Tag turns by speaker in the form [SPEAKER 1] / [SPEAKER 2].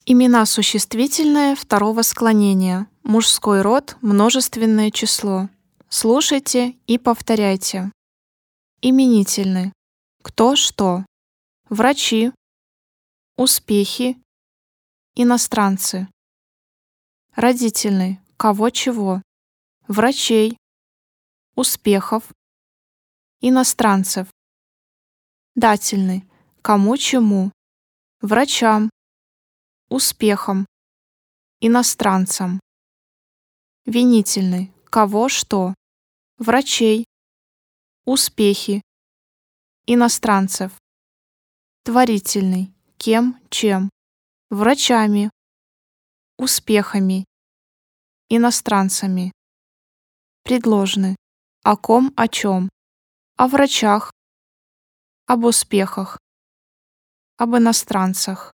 [SPEAKER 1] Имена существительные второго склонения. Мужской род, множественное число. Слушайте и повторяйте. Именительный. Кто что. Врачи. Успехи. Иностранцы. Родительный. Кого чего. Врачей. Успехов. Иностранцев. Дательный. Кому чему. Врачам. Успехам. Иностранцам. Винительный. Кого что. Врачей. Успехи. Иностранцев. Творительный. Кем, чем. Врачами. Успехами. Иностранцами. Предложный. О ком, о чем. О врачах. Об успехах. Об иностранцах.